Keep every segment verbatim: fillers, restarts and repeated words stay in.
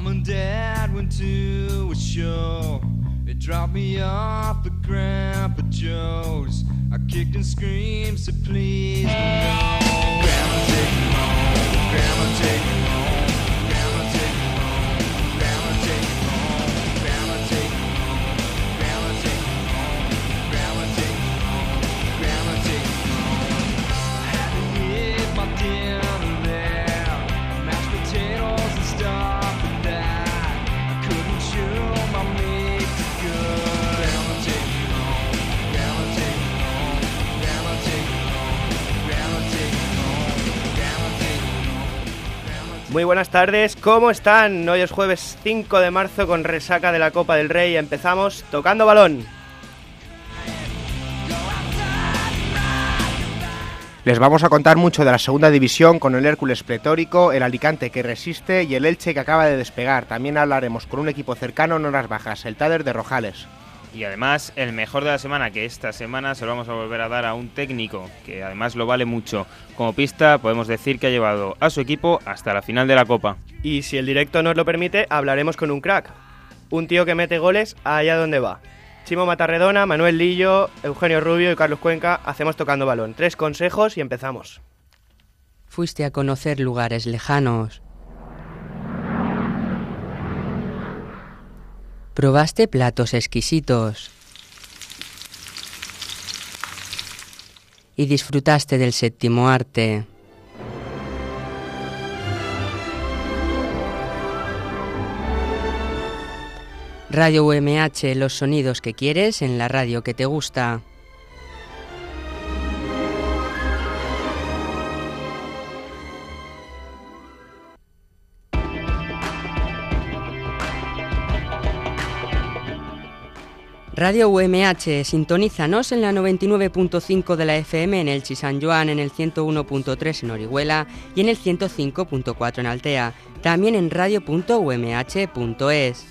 Mom and Dad went to a show. They dropped me off at Grandpa Joe's. I kicked and screamed, said please no. Grandma take me home, Grandma take me home, Grandma take me home, Grandma take me home, Grandma take me home, Grandma take me home, Grandma take me home, Grandma take me home. I had to eat my dinner there, mashed potatoes and stuff like that. I couldn't chew my meat too good. Grandma take me home, Grandma take me home, Grandma take me home, Grandma take me home, Grandma take me home. Muy buenas tardes, ¿cómo están? Hoy es jueves cinco de marzo con resaca de la Copa del Rey. Empezamos tocando balón. Les vamos a contar mucho de la segunda división con el Hércules pletórico, el Alicante que resiste y el Elche que acaba de despegar. También hablaremos con un equipo cercano en horas bajas, el Tader de Rojales. Y además, el mejor de la semana, que esta semana se lo vamos a volver a dar a un técnico, que además lo vale mucho. Como pista, podemos decir que ha llevado a su equipo hasta la final de la Copa. Y si el directo nos lo permite, hablaremos con un crack. Un tío que mete goles allá donde va. Chimo Matarredona, Manuel Lillo, Eugenio Rubio y Carlos Cuenca hacemos tocando balón. Tres consejos y empezamos. Fuiste a conocer lugares lejanos. Probaste platos exquisitos. Y disfrutaste del séptimo arte. Radio U M H, los sonidos que quieres en la radio que te gusta. Radio U M H, sintonízanos en la noventa y nueve punto cinco de la F M en Elche y San Joan, en el ciento uno punto tres en Orihuela y en el ciento cinco punto cuatro en Altea. También en radio punto u m h punto es.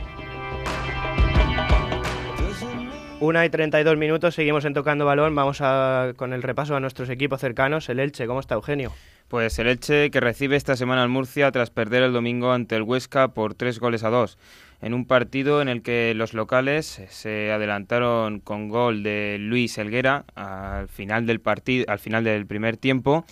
Una y treinta y dos minutos, seguimos en Tocando Balón. Vamos a, con el repaso a nuestros equipos cercanos. El Elche, ¿cómo está, Eugenio? Pues el Elche, que recibe esta semana al Murcia tras perder el domingo ante el Huesca por tres goles a dos. En un partido en el que los locales se adelantaron con gol de Luis Helguera al final del partido, al final del primer tiempo.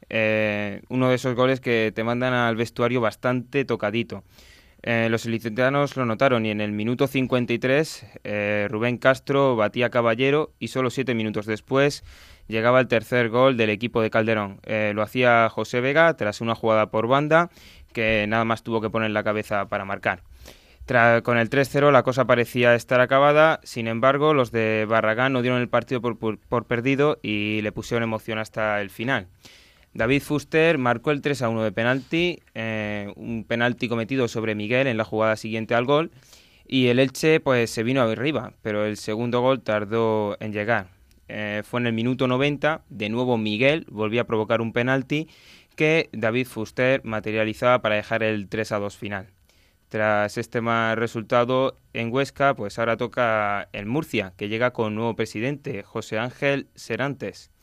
Eh, uno de esos goles que te mandan al vestuario bastante tocadito. Eh, los ilicitanos lo notaron y en el minuto cincuenta y tres eh, Rubén Castro batía a Caballero y solo siete minutos después llegaba el tercer gol del equipo de Calderón. Eh, lo hacía José Vega tras una jugada por banda que nada más tuvo que poner la cabeza para marcar. Tra- con el tres cero la cosa parecía estar acabada, sin embargo los de Barragán no dieron el partido por, por, por perdido y le pusieron emoción hasta el final. David Fuster marcó el tres a uno de penalti, eh, un penalti cometido sobre Miguel en la jugada siguiente al gol, y el Elche pues se vino arriba, pero el segundo gol tardó en llegar. Eh, fue en el minuto noventa, de nuevo Miguel volvió a provocar un penalti que David Fuster materializaba para dejar el tres a dos final. Tras este mal resultado en Huesca, pues ahora toca el Murcia, que llega con nuevo presidente, José Ángel Serantes.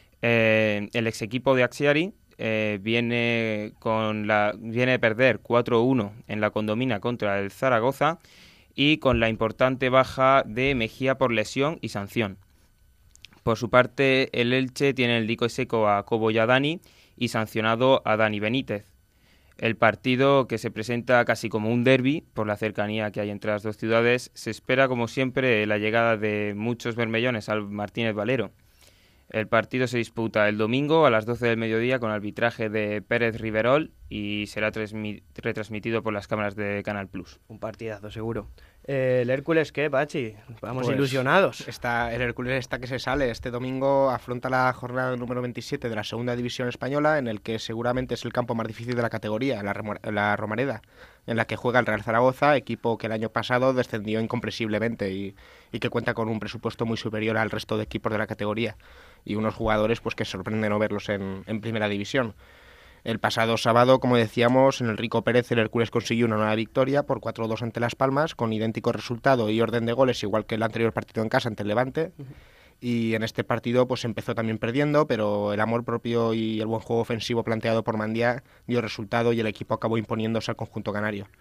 Eh, el ex equipo de Axiari eh, viene con la viene de perder cuatro uno en la Condomina contra el Zaragoza y con la importante baja de Mejía por lesión y sanción. Por su parte, el Elche tiene el dique seco a Cobo y a Dani y sancionado a Dani Benítez. El partido, que se presenta casi como un derbi por la cercanía que hay entre las dos ciudades, se espera como siempre la llegada de muchos bermellones al Martínez Valero. El partido se disputa el domingo a las doce del mediodía con arbitraje de Pérez Riverol y será transmi- retransmitido por las cámaras de Canal Plus. Un partidazo, seguro. Eh, ¿El Hércules qué, Pachi? Vamos Pues, ilusionados. Está, el Hércules está que se sale. Este domingo afronta la jornada número veintisiete de la segunda división española, en el que seguramente es el campo más difícil de la categoría, la, Remo- la Romareda, en la que juega el Real Zaragoza, equipo que el año pasado descendió incomprensiblemente y, y que cuenta con un presupuesto muy superior al resto de equipos de la categoría y unos jugadores pues que sorprende no verlos en, en primera división. El pasado sábado, como decíamos, en el Rico Pérez el Hércules consiguió una nueva victoria por cuatro dos ante Las Palmas, con idéntico resultado y orden de goles, igual que el anterior partido en casa ante el Levante. Uh-huh. Y en este partido pues empezó también perdiendo, pero el amor propio y el buen juego ofensivo planteado por Mandiá dio resultado y el equipo acabó imponiéndose al conjunto canario.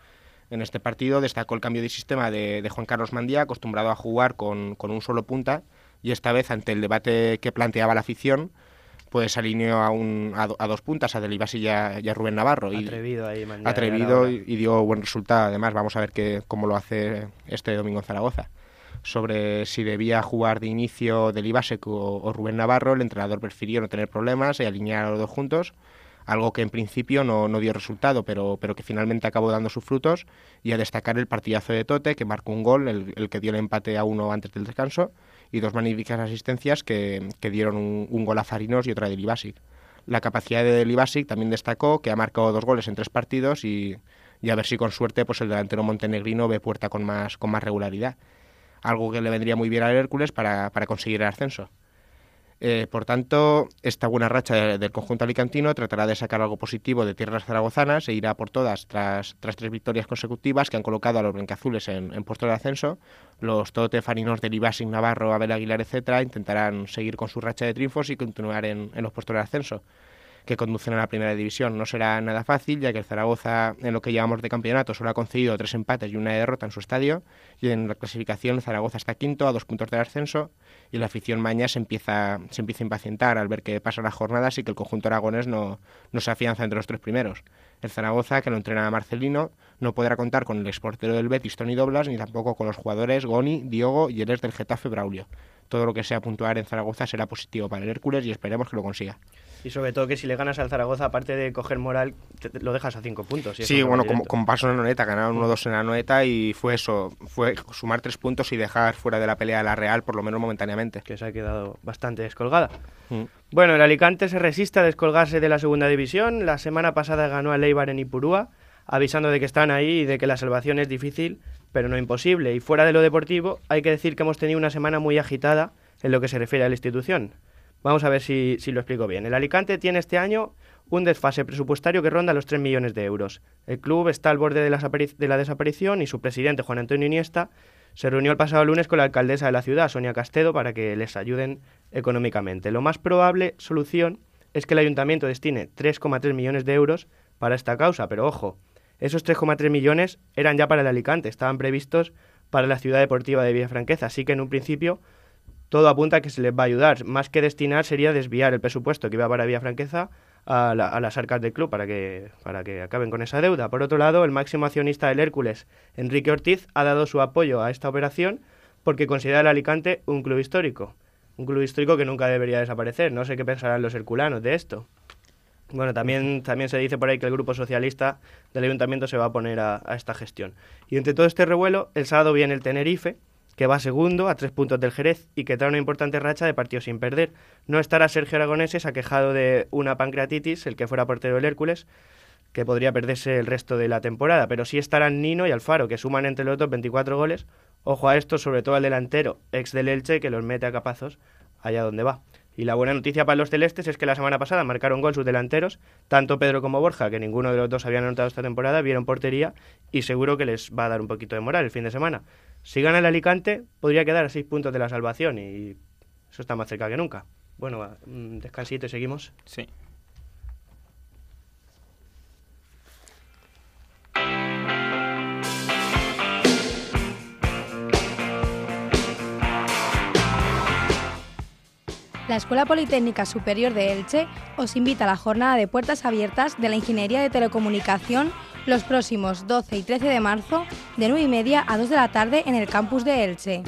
En este partido destacó el cambio de sistema de, de Juan Carlos Mandía, acostumbrado a jugar con, con un solo punta, y esta vez, ante el debate que planteaba la afición, pues alineó a, un, a, do, a dos puntas, a Delibasi y a, y a Rubén Navarro. Atrevido ahí, Mandía. Atrevido y, y dio buen resultado. Además, vamos a ver que, cómo lo hace este domingo en Zaragoza. Sobre si debía jugar de inicio Delibasek o, o Rubén Navarro, el entrenador prefirió no tener problemas y alinear a los dos juntos, algo que en principio no, no dio resultado, pero, pero que finalmente acabó dando sus frutos, y a destacar el partidazo de Tote, que marcó un gol, el, el que dio el empate a uno antes del descanso, y dos magníficas asistencias que, que dieron un, un gol a Zarinos y otra de Delibasic. La capacidad de Delibasic también destacó, que ha marcado dos goles en tres partidos, y, y a ver si con suerte pues el delantero montenegrino ve puerta con más, con más regularidad, algo que le vendría muy bien al Hércules para, para conseguir el ascenso. Eh, por tanto, esta buena racha de, del conjunto alicantino tratará de sacar algo positivo de tierras zaragozanas e irá por todas tras, tras tres victorias consecutivas que han colocado a los blanquiazules en, en puesto de ascenso. Los Tote, Farinos, Delibasic, Navarro, Abel Aguilar, etcétera, intentarán seguir con su racha de triunfos y continuar en, en los puestos de ascenso que conducen a la primera división. No será nada fácil, ya que el Zaragoza, en lo que llevamos de campeonato, solo ha concedido tres empates y una derrota en su estadio, y en la clasificación el Zaragoza está quinto, a dos puntos del ascenso, y la afición maña se empieza, se empieza a impacientar al ver que pasan las jornadas y que el conjunto aragonés no, no se afianza entre los tres primeros. El Zaragoza, que lo entrena Marcelino, no podrá contar con el exportero del Betis, Toni Doblas, ni tampoco con los jugadores Goni, Diogo y el ex del Getafe, Braulio. Todo lo que sea puntuar en Zaragoza será positivo para el Hércules y esperemos que lo consiga. Y sobre todo que si le ganas al Zaragoza, aparte de coger moral, te, te lo dejas a cinco puntos. Sí, bueno, como, como pasó en la Anoeta, ganaron uno dos en la Anoeta y fue eso, fue sumar tres puntos y dejar fuera de la pelea a la Real, por lo menos momentáneamente. Que se ha quedado bastante descolgada. Mm. Bueno, el Alicante se resiste a descolgarse de la segunda división. La semana pasada ganó al Eibar en Ipurúa, avisando de que están ahí y de que la salvación es difícil, pero no imposible. Y fuera de lo deportivo, hay que decir que hemos tenido una semana muy agitada en lo que se refiere a la institución. Vamos a ver si, si lo explico bien. El Alicante tiene este año un desfase presupuestario que ronda los tres millones de euros. El club está al borde de la, de la desaparición y su presidente, Juan Antonio Iniesta, se reunió el pasado lunes con la alcaldesa de la ciudad, Sonia Castedo, para que les ayuden económicamente. Lo más probable solución es que el ayuntamiento destine tres coma tres millones de euros para esta causa, pero ojo, esos tres coma tres millones eran ya para el Alicante, estaban previstos para la ciudad deportiva de Villafranqueza, así que en un principio todo apunta a que se les va a ayudar. Más que destinar sería desviar el presupuesto que iba para Villafranqueza a, la, a las arcas del club para que, para que acaben con esa deuda. Por otro lado, el máximo accionista del Hércules, Enrique Ortiz, ha dado su apoyo a esta operación porque considera el Alicante un club histórico. Un club histórico que nunca debería desaparecer. No sé qué pensarán los herculanos de esto. Bueno, también, también se dice por ahí que el grupo socialista del ayuntamiento se va a poner a, a esta gestión. Y entre todo este revuelo, el sábado viene el Tenerife, que va segundo a tres puntos del Jerez y que trae una importante racha de partidos sin perder. No estará Sergio Aragoneses, aquejado de una pancreatitis, el que fuera portero del Hércules, que podría perderse el resto de la temporada, pero sí estarán Nino y Alfaro, que suman entre los dos veinticuatro goles. Ojo a esto, sobre todo al delantero, ex del Elche, que los mete a capazos allá donde va. Y la buena noticia para los celestes es que la semana pasada marcaron gol sus delanteros, tanto Pedro como Borja, que ninguno de los dos habían anotado esta temporada, vieron portería y seguro que les va a dar un poquito de moral el fin de semana. Si gana el Alicante, podría quedar a seis puntos de la salvación y eso está más cerca que nunca. Bueno, un descansito y seguimos. Sí. La Escuela Politécnica Superior de Elche os invita a la jornada de puertas abiertas de la Ingeniería de Telecomunicación los próximos doce y trece de marzo de nueve y media a dos de la tarde en el campus de Elche.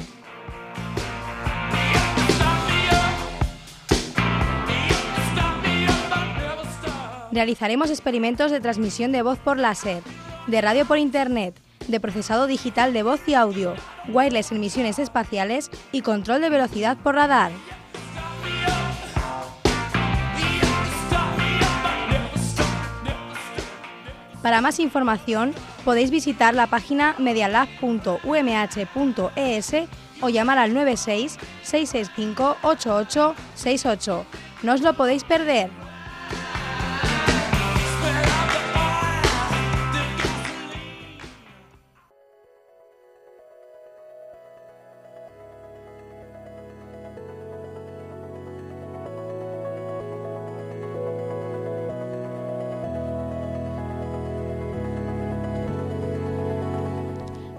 Realizaremos experimentos de transmisión de voz por láser, de radio por internet, de procesado digital de voz y audio, wireless en misiones espaciales y control de velocidad por radar. Para más información, podéis visitar la página medialab punto u m h punto e s o llamar al nueve seis, seis seis cinco, ocho ocho seis ocho. No os lo podéis perder.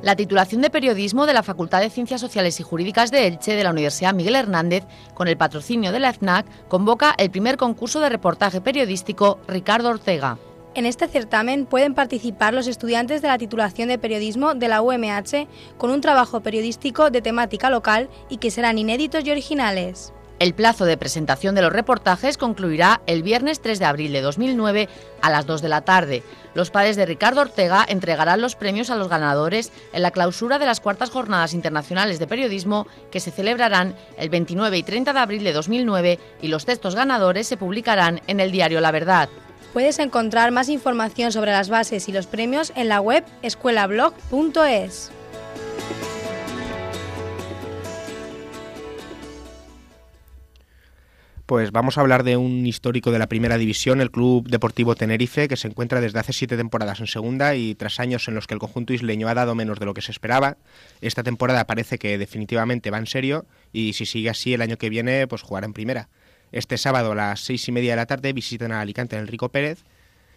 La titulación de Periodismo de la Facultad de Ciencias Sociales y Jurídicas de Elche de la Universidad Miguel Hernández, con el patrocinio de la F N A C, convoca el primer concurso de reportaje periodístico Ricardo Ortega. En este certamen pueden participar los estudiantes de la titulación de Periodismo de la U M H con un trabajo periodístico de temática local y que serán inéditos y originales. El plazo de presentación de los reportajes concluirá el viernes tres de abril de dos mil nueve a las dos de la tarde. Los padres de Ricardo Ortega entregarán los premios a los ganadores en la clausura de las cuartas Jornadas Internacionales de Periodismo que se celebrarán el veintinueve y treinta de abril de dos mil nueve y los textos ganadores se publicarán en el diario La Verdad. Puedes encontrar más información sobre las bases y los premios en la web escuelablog punto es. Pues vamos a hablar de un histórico de la Primera División, el Club Deportivo Tenerife, que se encuentra desde hace siete temporadas en Segunda y tras años en los que el conjunto isleño ha dado menos de lo que se esperaba. Esta temporada parece que definitivamente va en serio y si sigue así el año que viene pues jugará en Primera. Este sábado a las seis y media de la tarde visitan a Alicante en el Rico Pérez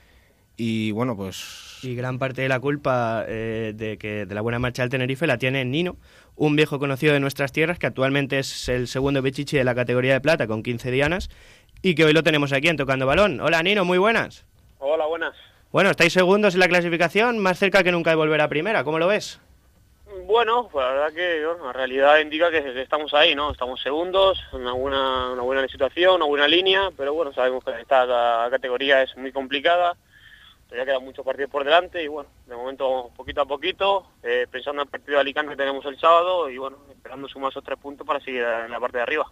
y bueno pues... Y gran parte de la culpa eh, de que de la buena marcha del Tenerife la tiene Nino, un viejo conocido de nuestras tierras que actualmente es el segundo pichichi de la categoría de plata con quince dianas y que hoy lo tenemos aquí en Tocando Balón. Hola Nino, muy buenas. Hola, buenas. Bueno, estáis segundos en la clasificación, más cerca que nunca de volver a primera, ¿cómo lo ves? Bueno, pues la verdad que bueno, la realidad indica que, que estamos ahí, ¿no? Estamos segundos, una buena, una buena situación, una buena línea, pero bueno, sabemos que esta categoría es muy complicada. Todavía quedan muchos partidos por delante y bueno, de momento poquito a poquito, eh, pensando en el partido de Alicante que tenemos el sábado y bueno, esperando sumar esos tres puntos para seguir en la parte de arriba.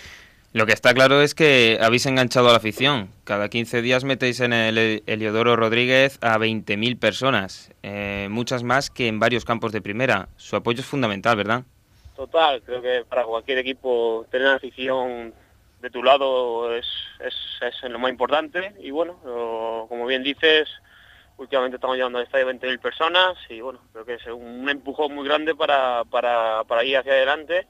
Lo que está claro es que habéis enganchado a la afición. Cada quince días metéis en el Heliodoro Rodríguez a veinte mil personas, eh, muchas más que en varios campos de primera. Su apoyo es fundamental, ¿verdad? Total, creo que para cualquier equipo tener afición de tu lado es, es, es lo más importante y bueno, lo, como bien dices, últimamente estamos llevando al estadio veinte mil personas y bueno, creo que es un empujón muy grande para, para, para ir hacia adelante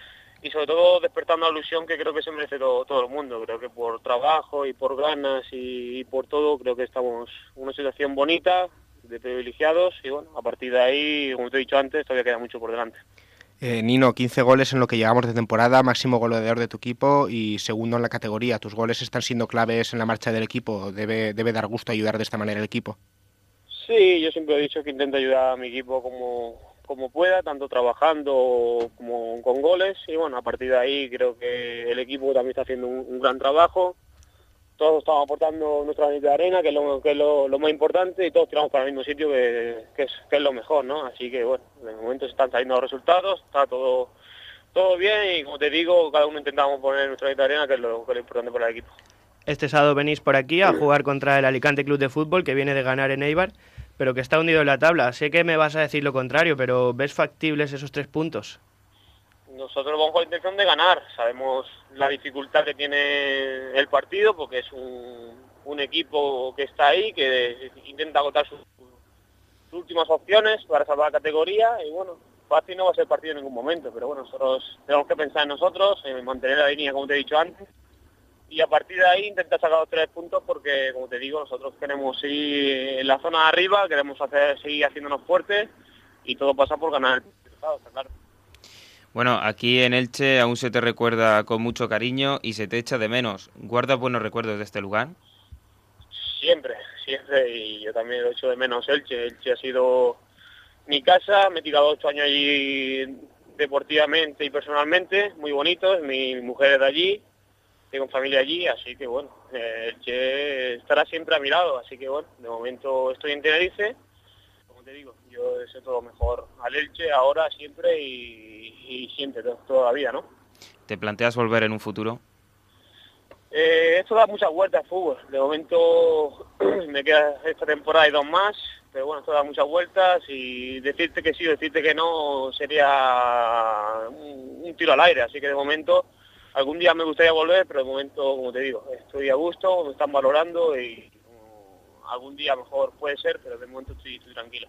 y sobre todo despertando la ilusión que creo que se merece todo, todo el mundo. Creo que por trabajo y por ganas y, y por todo creo que estamos en una situación bonita, de privilegiados y bueno, a partir de ahí, como te he dicho antes, todavía queda mucho por delante. Eh, Nino, quince goles en lo que llevamos de temporada, máximo goleador de tu equipo y segundo en la categoría. ¿Tus goles están siendo claves en la marcha del equipo? ¿Debe, debe dar gusto ayudar de esta manera al equipo? Sí, yo siempre he dicho que intento ayudar a mi equipo como, como pueda, tanto trabajando como con goles y bueno, a partir de ahí creo que el equipo también está haciendo un, un gran trabajo. Todos estamos aportando nuestra granito de arena, que es, lo, que es lo, lo más importante, y todos tiramos para el mismo sitio, que, que, es, que es lo mejor, ¿no? Así que, bueno, de momento se están saliendo los resultados, está todo todo bien, y como te digo, cada uno intentamos poner nuestra granito de arena, que es lo, que es lo importante para el equipo. Este sábado venís por aquí a jugar contra el Alicante Club de Fútbol, que viene de ganar en Eibar, pero que está hundido en la tabla. Sé que me vas a decir lo contrario, pero ¿ves factibles esos tres puntos? Nosotros vamos con la intención de ganar. Sabemos la dificultad que tiene el partido, porque es un, un equipo que está ahí, que intenta agotar sus, sus últimas opciones para salvar la categoría, y bueno, fácil no va a ser el partido en ningún momento, pero bueno, nosotros tenemos que pensar en nosotros, en mantener la línea como te he dicho antes, y a partir de ahí intentar sacar los tres puntos, porque como te digo, nosotros queremos seguir en la zona de arriba, queremos hacer seguir haciéndonos fuertes, y todo pasa por ganar el resultado, está claro. Bueno, aquí en Elche aún se te recuerda con mucho cariño y se te echa de menos. ¿Guardas buenos recuerdos de este lugar? Siempre, siempre, y yo también lo echo de menos Elche. Elche ha sido mi casa, me he tirado ocho años allí deportivamente y personalmente, muy bonitos, mi mujer es de allí, tengo familia allí, así que bueno, Elche estará siempre a mi lado, así que bueno, de momento estoy en Tenerife, como te digo, yo deseo todo mejor al Elche ahora, siempre y, y siempre, toda la vida, ¿no? ¿Te planteas volver en un futuro? Eh, esto da muchas vueltas al fútbol, de momento me queda esta temporada y dos más, pero bueno, esto da muchas vueltas y decirte que sí o decirte que no sería un, un tiro al aire, así que de momento algún día me gustaría volver, pero de momento, como te digo, estoy a gusto, me están valorando y um, algún día mejor puede ser, pero de momento estoy, estoy tranquilo.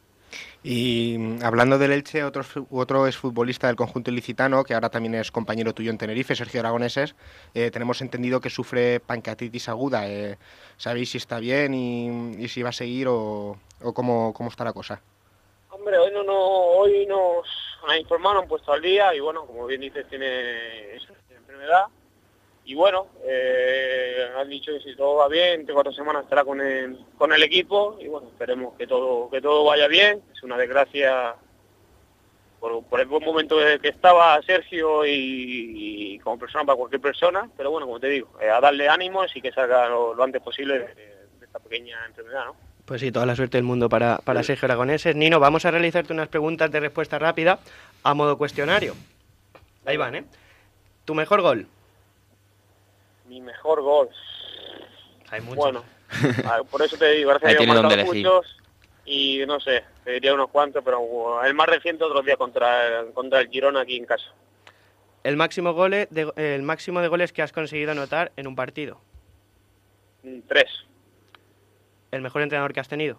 Y hablando del Elche, otro, otro exfutbolista del conjunto ilicitano, que ahora también es compañero tuyo en Tenerife, Sergio Aragoneses, eh, tenemos entendido que sufre pancreatitis aguda. Eh, ¿Sabéis si está bien y, y si va a seguir o, o cómo, cómo está la cosa? Hombre, hoy no, no, hoy nos han informado, han puesto al día y bueno, como bien dices, tiene esa enfermedad. Y bueno, eh, han dicho que si todo va bien, entre cuatro semanas estará con el, con el equipo y bueno, esperemos que todo que todo vaya bien. Es una desgracia por, por el buen momento en el que estaba Sergio y, y como persona para cualquier persona, pero bueno, como te digo, eh, a darle ánimos y que salga lo, lo antes posible de, de esta pequeña enfermedad, ¿no? Pues sí, toda la suerte del mundo para, para Sí. Sergio Aragoneses. Nino, vamos a realizarte unas preguntas de respuesta rápida a modo cuestionario. Ahí van, ¿eh? ¿Tu mejor gol? Mi mejor gol. Hay muchos. Bueno, a- por eso te digo, gracias Ahí a Dios tiene he donde marcado elegir. muchos y no sé, te diría unos cuantos, pero uh, el más reciente otro día contra el, contra el Girona aquí en casa. El máximo, gole de, el máximo de goles que has conseguido anotar en un partido. Mm, Tres. El mejor entrenador que has tenido.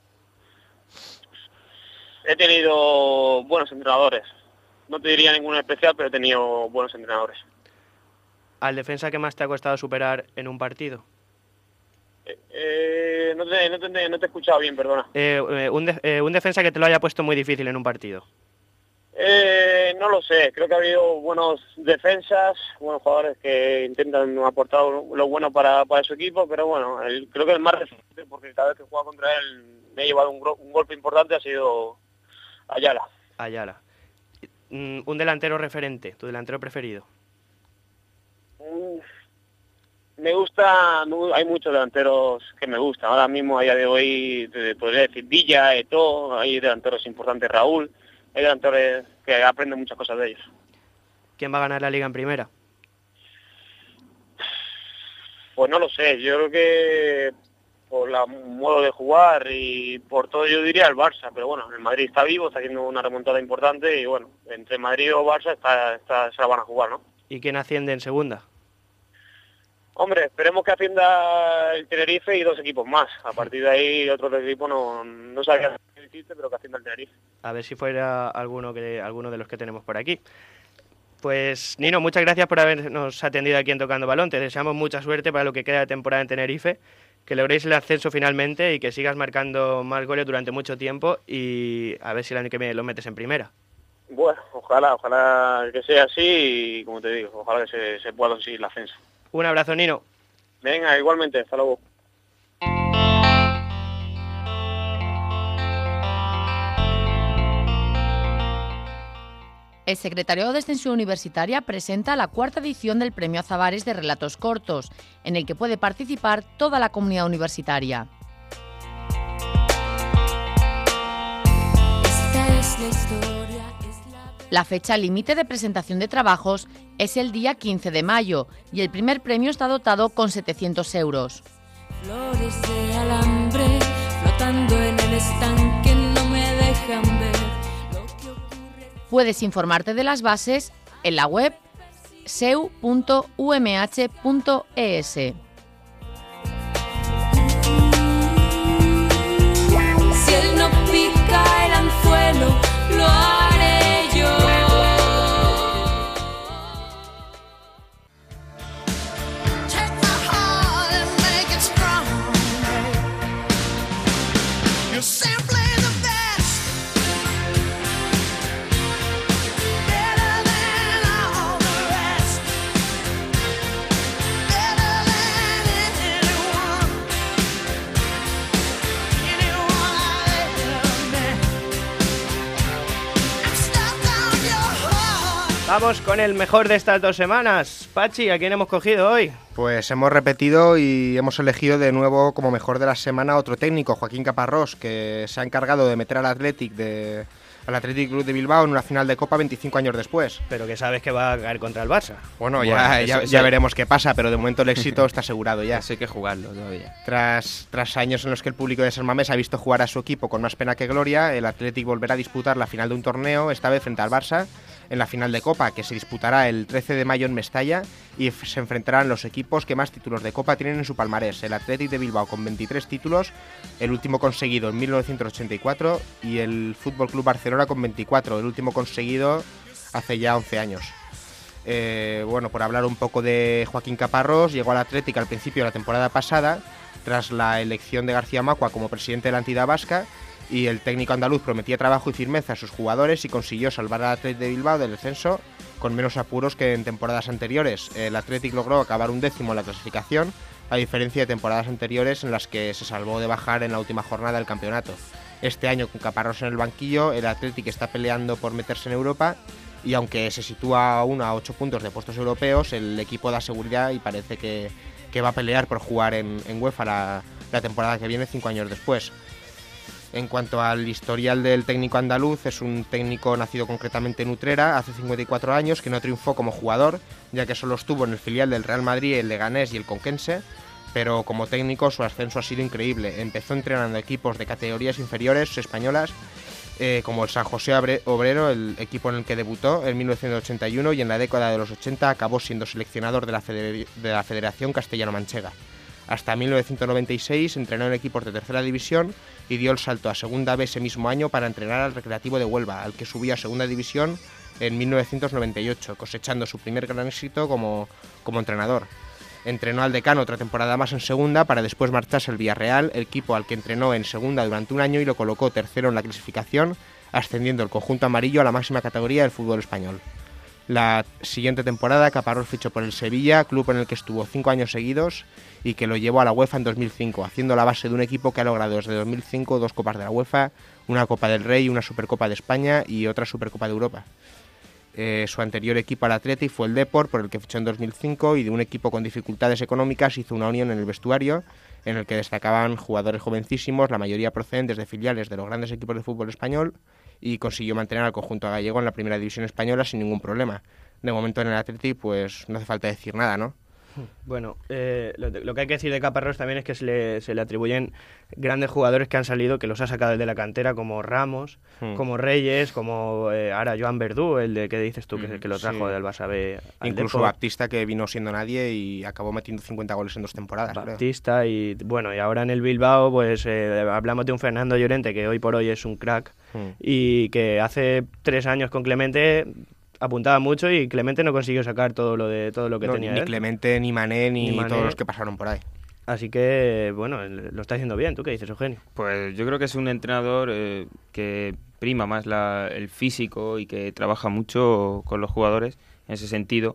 He tenido buenos entrenadores. No te diría ninguno especial, pero he tenido buenos entrenadores. Al defensa que más te ha costado superar en un partido. Eh, eh, no, te, no, te, no te he escuchado bien, perdona. Eh, eh, un, de- eh, un defensa que te lo haya puesto muy difícil en un partido. Eh, no lo sé, creo que ha habido buenos defensas, buenos jugadores que intentan aportar lo bueno para, para su equipo, pero bueno, el- creo que el más reciente, porque cada vez que juega contra él me he llevado un, gro- un golpe importante, ha sido Ayala. Ayala. Mm, un delantero referente, tu delantero preferido. Mm, Me gusta, me- hay muchos delanteros que me gustan. Ahora mismo, a día de hoy, te podría decir Villa, Eto'o, hay delanteros importantes, Raúl, hay delanteros que aprenden muchas cosas de ellos. ¿Quién va a ganar la liga en primera? Pues no lo sé, yo creo que por el modo de jugar y por todo yo diría el Barça, pero bueno, el Madrid está vivo, está haciendo una remontada importante y bueno, entre Madrid o Barça está, está, se la van a jugar, ¿no? ¿Y quién asciende en segunda? Hombre, esperemos que ascienda el Tenerife y dos equipos más. A partir de ahí otros equipos no, no sabía qué decirte, pero que ascienda el Tenerife. A ver si fuera alguno, que, alguno de los que tenemos por aquí. Pues Nino, muchas gracias por habernos atendido aquí en Tocando Balón. Te deseamos mucha suerte para lo que queda de temporada en Tenerife, que logréis el ascenso finalmente y que sigas marcando más goles durante mucho tiempo y a ver si el año que viene lo metes en primera. Bueno, ojalá, ojalá que sea así y como te digo, ojalá que se, se pueda conseguir el ascenso. Un abrazo, Nino. Venga, igualmente, hasta luego. El Secretariado de Extensión Universitaria presenta la cuarta edición del Premio Azabares de Relatos Cortos, en el que puede participar toda la comunidad universitaria. Esta es la historia, es la... La fecha límite de presentación de trabajos es el día quince de mayo y el primer premio está dotado con setecientos euros. Flores de alambre flotando en el estanque no me dejan ver lo que ocurre. Puedes informarte de las bases en la web seu punto u eme hache punto e ese. Si él no pica el anzuelo, lo haré yo. Take my heart and make it strong. You're simply the best. Better than all the rest. Better than anyone. Anyone I've ever met. I'm stuck on your heart. Vamos con el mejor de estas dos semanas. Pachi, ¿a quién hemos cogido hoy? Pues hemos repetido y hemos elegido de nuevo como mejor de la semana otro técnico, Joaquín Caparrós, que se ha encargado de meter al Athletic de al Athletic Club de Bilbao en una final de Copa veinticinco años después. Pero que sabes que va a caer contra el Barça. Bueno, ya, Bueno, ya, eso- ya eso- veremos qué pasa, pero de momento el éxito está asegurado ya. Eso hay que jugarlo todavía. Tras, tras años en los que el público de San Mamés ha visto jugar a su equipo con más pena que gloria, el Athletic volverá a disputar la final de un torneo, esta vez frente al Barça, en la final de Copa, que se disputará el trece de mayo en Mestalla, y f- se enfrentarán los equipos que más títulos de Copa tienen en su palmarés. El Athletic de Bilbao con veintitrés títulos, el último conseguido en mil novecientos ochenta y cuatro, y el F C Barcelona con veinticuatro, el último conseguido hace ya once años. Eh, bueno, por hablar un poco de Joaquín Caparrós, llegó al Athletic al principio de la temporada pasada, tras la elección de García Macua como presidente de la entidad vasca, y el técnico andaluz prometía trabajo y firmeza a sus jugadores y consiguió salvar al Athletic de Bilbao del descenso con menos apuros que en temporadas anteriores. El Athletic logró acabar un décimo en la clasificación, a diferencia de temporadas anteriores en las que se salvó de bajar en la última jornada del campeonato. Este año, con Caparrós en el banquillo, el Athletic está peleando por meterse en Europa y aunque se sitúa aún a ocho puntos de puestos europeos, el equipo da seguridad y parece que, que va a pelear por jugar en, en UEFA la, la temporada que viene, cinco años después. En cuanto al historial del técnico andaluz, es un técnico nacido concretamente en Utrera hace cincuenta y cuatro años, que no triunfó como jugador, ya que solo estuvo en el filial del Real Madrid, el Leganés y el Conquense, pero como técnico su ascenso ha sido increíble. Empezó entrenando equipos de categorías inferiores españolas, eh, como el San José Obrero, el equipo en el que debutó en mil novecientos ochenta y uno, y en la década de los ochenta acabó siendo seleccionador de la, Feder- de la Federación Castellano-Manchega. Hasta mil novecientos noventa y seis entrenó en equipos de tercera división y dio el salto a segunda B ese mismo año para entrenar al Recreativo de Huelva, al que subió a segunda división en mil novecientos noventa y ocho, cosechando su primer gran éxito como, como entrenador. Entrenó al Decano otra temporada más en segunda para después marcharse al Villarreal, el equipo al que entrenó en segunda durante un año y lo colocó tercero en la clasificación, ascendiendo el conjunto amarillo a la máxima categoría del fútbol español. La siguiente temporada Caparrós fichó por el Sevilla, club en el que estuvo cinco años seguidos y que lo llevó a la UEFA en dos mil cinco, haciendo la base de un equipo que ha logrado desde dos mil cinco dos Copas de la UEFA, una Copa del Rey, una Supercopa de España y otra Supercopa de Europa. Eh, su anterior equipo al Athletic fue el Depor, por el que fichó en dos mil cinco, y de un equipo con dificultades económicas hizo una unión en el vestuario, en el que destacaban jugadores jovencísimos, la mayoría procedentes de filiales de los grandes equipos de fútbol español, y consiguió mantener al conjunto gallego en la primera división española sin ningún problema. De momento en el Athletic pues no hace falta decir nada, ¿no? Bueno, eh, lo, lo que hay que decir de Caparrós también es que se le, se le atribuyen grandes jugadores que han salido, que los ha sacado de la cantera, como Ramos, hmm. como Reyes, como eh, ahora Joan Verdú, el de que dices tú, que es el que lo trajo sí. del Barça B al Incluso Depor. Baptista, que vino siendo nadie y acabó metiendo cincuenta goles en dos temporadas. Baptista creo. y bueno, y ahora en el Bilbao pues eh, hablamos de un Fernando Llorente que hoy por hoy es un crack hmm. y que hace tres años con Clemente apuntaba mucho y Clemente no consiguió sacar todo lo de todo lo que no, tenía ni él. Clemente, ni Mané, ni, ni Mané. Todos los que pasaron por ahí. Así que, bueno, lo está haciendo bien. ¿Tú qué dices, Eugenio? Pues yo creo que es un entrenador eh, que prima más la, el físico y que trabaja mucho con los jugadores en ese sentido.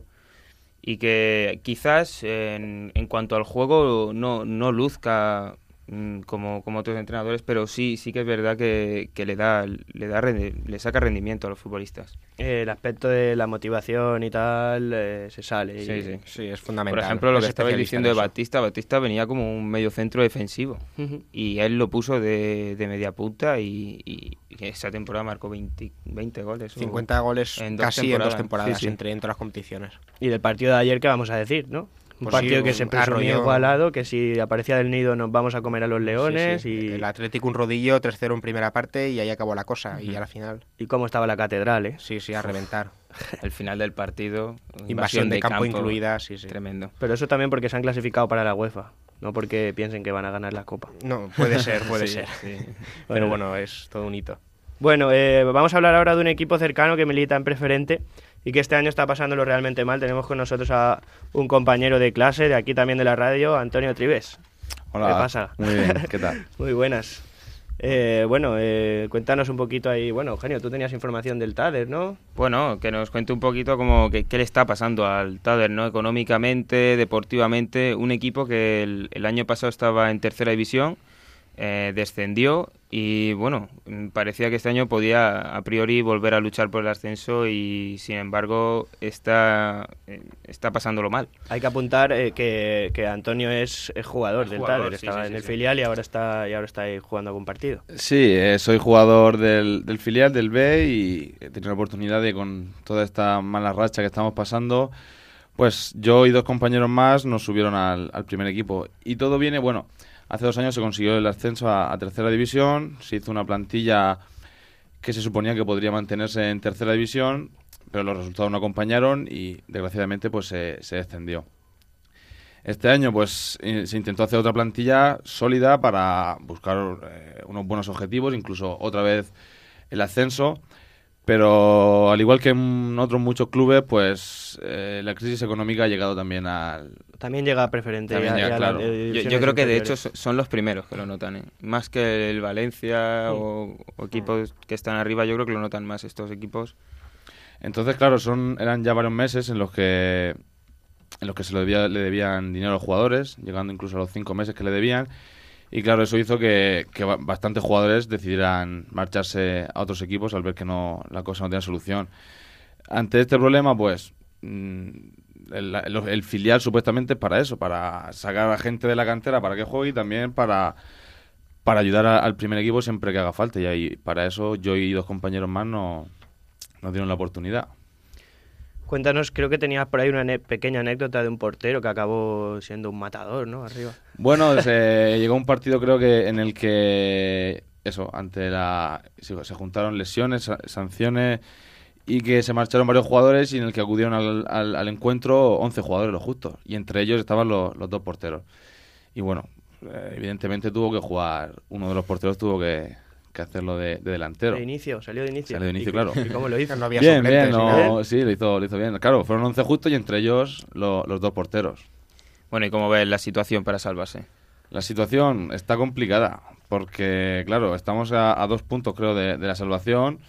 Y que quizás en, en cuanto al juego no, no luzca como, como otros entrenadores, pero sí sí que es verdad que, que le da le da le saca rendimiento a los futbolistas. Eh, el aspecto de la motivación y tal eh, se sale. Sí, y... sí. sí, es fundamental. Por ejemplo, lo que estabais diciendo de Baptista, Baptista venía como un medio centro defensivo uh-huh. y él lo puso de, de media punta y, y, y esa temporada marcó veinte, veinte goles. cincuenta goles en casi en dos temporadas, sí, sí. entre en todas las competiciones. Y del partido de ayer, ¿qué vamos a decir, no? Un pues partido sí, que se presumía igualado, que si aparecía del nido nos vamos a comer a los leones. Sí, sí. y El Atlético un rodillo, tres cero en primera parte y ahí acabó la cosa, uh-huh. y a la final. Y cómo estaba la catedral, ¿eh? Sí, sí, a reventar. El final del partido, invasión, invasión de, de campo, campo incluida, sí, sí. Tremendo. Pero eso también porque se han clasificado para la UEFA, no porque piensen que van a ganar la Copa. No, puede ser, puede sí, ser. Sí. Pero bueno, es todo un hito. Bueno, eh, vamos a hablar ahora de un equipo cercano que milita en preferente y que este año está pasándolo realmente mal. Tenemos con nosotros a un compañero de clase de aquí también de la radio, Antonio Trives. Hola. ¿Qué pasa? Muy bien, ¿qué tal? Muy buenas. Eh, bueno, eh, cuéntanos un poquito ahí. Bueno, Eugenio, tú tenías información del Taders, ¿no? Bueno, que nos cuente un poquito como que, qué le está pasando al Taders, ¿no? Económicamente, deportivamente. Un equipo que el, el año pasado estaba en tercera división, eh, descendió y bueno, parecía que este año podía a priori volver a luchar por el ascenso y sin embargo está, eh, está pasándolo mal. Hay que apuntar eh, que, que Antonio es, es jugador es del jugador, Taders, sí, estaba sí, en sí, el sí. filial y ahora está y ahora está ahí jugando algún partido. Sí, eh, soy jugador del, del filial, del B, y he tenido la oportunidad de, con toda esta mala racha que estamos pasando, pues yo y dos compañeros más nos subieron al, al primer equipo y todo viene, bueno. Hace dos años se consiguió el ascenso a, a tercera división, se hizo una plantilla que se suponía que podría mantenerse en tercera división, pero los resultados no acompañaron y desgraciadamente pues se, se descendió. Este año pues eh, se intentó hacer otra plantilla sólida para buscar eh, unos buenos objetivos, incluso otra vez el ascenso, Pero al igual que en otros muchos clubes, pues eh, la crisis económica ha llegado también al... También llega a preferente. También y a, llega, y a claro. las Yo, divisiones yo creo que de inferiores. hecho son los primeros que lo notan, ¿eh? Más que el Valencia Sí. o, o equipos que están arriba, yo creo que lo notan más estos equipos. Entonces, claro, son eran ya varios meses en los que en los que se le, debía, le debían dinero a los jugadores, llegando incluso a los cinco meses que le debían. Y claro, eso hizo que, que bastantes jugadores decidieran marcharse a otros equipos al ver que no la cosa no tenía solución. Ante este problema, pues el, el, el filial supuestamente es para eso, para sacar a gente de la cantera para que juegue y también para, para ayudar a, al primer equipo siempre que haga falta. Y ahí, para eso yo y dos compañeros más no, nos dieron la oportunidad. Cuéntanos, creo que tenías por ahí una ane- pequeña anécdota de un portero que acabó siendo un matador, ¿no? Arriba. Bueno, se llegó un partido creo que en el que, eso, ante la se, se juntaron lesiones, sa- sanciones y que se marcharon varios jugadores y en el que acudieron al, al, al encuentro once jugadores los justos y entre ellos estaban los, los dos porteros. Y bueno, eh, evidentemente tuvo que jugar, uno de los porteros tuvo que, que hacerlo de, de delantero. De inicio, salió de inicio. Salió de inicio, ¿Y, claro. ¿Y cómo lo hizo? No había Bien, suplentes bien, ni no, nada. sí, lo hizo, lo hizo bien. Claro, fueron once justos y entre ellos lo- los dos porteros. Bueno, ¿y cómo ves la situación para salvarse? La situación está complicada porque, claro, estamos a, a dos puntos, creo, de, de la salvación.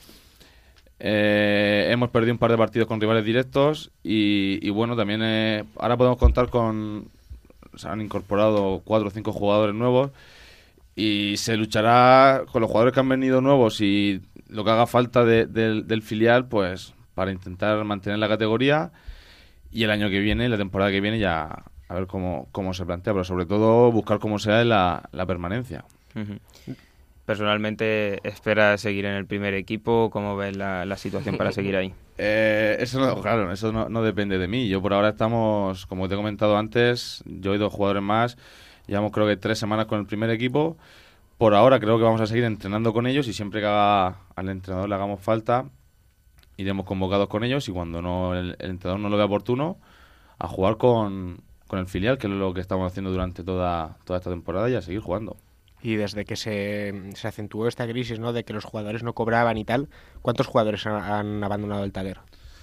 Eh, hemos perdido un par de partidos con rivales directos y, y bueno, también eh, ahora podemos contar con... Se han incorporado cuatro o cinco jugadores nuevos y se luchará con los jugadores que han venido nuevos y lo que haga falta de- del- del filial, pues para intentar mantener la categoría y el año que viene, la temporada que viene ya a ver cómo, cómo se plantea, pero sobre todo buscar cómo sea la, la permanencia. Ujú. Personalmente, ¿esperas seguir en el primer equipo? ¿Cómo ves la, la situación para seguir ahí? Eh, eso no, claro, eso no, no depende de mí. Yo por ahora estamos, como te he comentado antes, yo y dos jugadores más, llevamos creo que tres semanas con el primer equipo. Por ahora creo que vamos a seguir entrenando con ellos y siempre que haga, al entrenador le hagamos falta, iremos convocados con ellos y cuando no el, el entrenador no lo vea oportuno, a jugar con, con el filial, que es lo que estamos haciendo durante toda, toda esta temporada y a seguir jugando. Y desde que se, se acentuó esta crisis, ¿no?, de que los jugadores no cobraban y tal, ¿cuántos jugadores han, han abandonado el taller?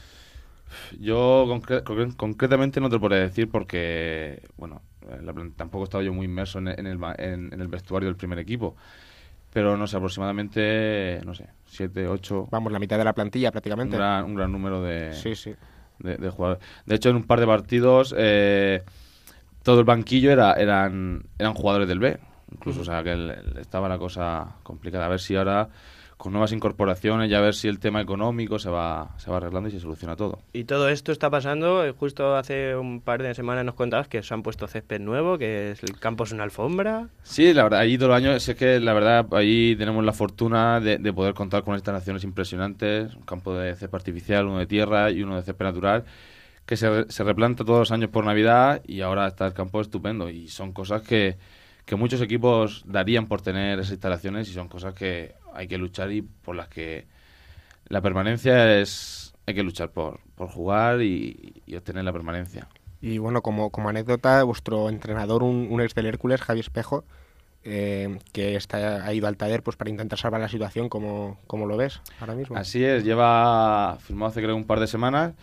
Yo concre- concre- concretamente no te lo podré decir porque, bueno, la plan- tampoco he estado yo muy inmerso en, en el, ba- en, en el vestuario del primer equipo. Pero, no sé, aproximadamente, no sé, siete, ocho... Vamos, la mitad de la plantilla Un prácticamente. gran, un gran número de, Sí, sí. de, de jugadores. De hecho, en un par de partidos, eh, todo el banquillo era, eran, eran jugadores del B. Incluso, o sea, que el- el- estaba la cosa complicada. A ver si ahora, con nuevas incorporaciones, ya a ver si el tema económico se va, se va arreglando y se soluciona todo. Y todo esto está pasando, eh, justo hace un par de semanas nos contabas que se han puesto césped nuevo, que es- el campo es una alfombra. Sí, la verdad, allí todos los años, es que la verdad, allí tenemos la fortuna de, de poder contar con instalaciones impresionantes, un campo de césped artificial, uno de tierra y uno de césped natural, que se, re- se replanta todos los años por Navidad y ahora está el campo estupendo. Y son cosas que, que muchos equipos darían por tener esas instalaciones y son cosas que hay que luchar y por las que la permanencia es... Hay que luchar por, por jugar y, y obtener la permanencia. Y bueno, como, como anécdota, vuestro entrenador, un, un ex del Hércules, Javi Espejo, eh, que está, ha ido al taller pues para intentar salvar la situación, ¿cómo, cómo lo ves ahora mismo? Así es, lleva firmado hace creo un par de semanas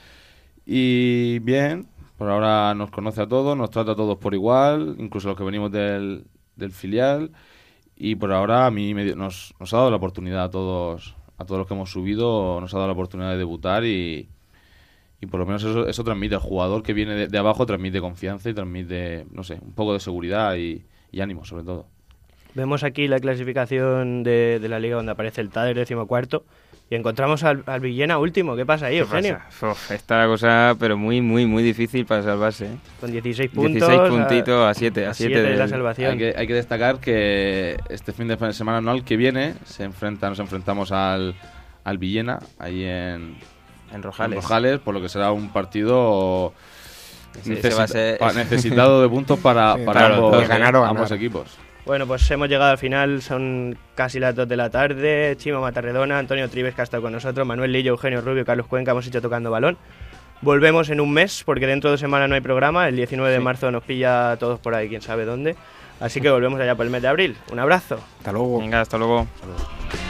y bien, por ahora nos conoce a todos, nos trata a todos por igual, incluso los que venimos del, del filial y por ahora a mí me dio- nos, nos ha dado la oportunidad a todos, a todos los que hemos subido, nos ha dado la oportunidad de debutar y, y por lo menos eso, eso transmite al jugador que viene de, de abajo, transmite confianza y transmite, no sé, un poco de seguridad y, y ánimo sobre todo. Vemos aquí la clasificación de, de la liga donde aparece el Tader decimocuarto y encontramos al, al Villena último. ¿Qué pasa ahí, ¿Qué Eugenio? pasa? Uf, está la cosa, pero muy, muy, muy difícil para salvarse, ¿eh? Con dieciséis puntos. dieciséis puntitos a siete, a siete de la del- salvación. Hay que, hay que destacar que este fin de semana, no el que viene, se enfrenta, nos enfrentamos al, al Villena, ahí en, En Rojales. en Rojales, por lo que será un partido Ese- ese necesita- va a ser- pa- necesitado de puntos para, Sí, para claro, ambos, de ganar o ambos ganar. equipos. Bueno, pues hemos llegado al final, son casi las dos de la tarde. Chimo Matarredona, Antonio Trives, que ha estado con nosotros, Manuel Lillo, Eugenio Rubio, Carlos Cuenca, hemos hecho Tocando Balón. Volvemos en un mes, porque dentro de dos semanas no hay programa. El diecinueve de marzo nos pilla a todos por ahí, quién sabe dónde. Así que volvemos allá por el mes de abril. Un abrazo. Hasta luego. Venga, hasta luego. Saludos.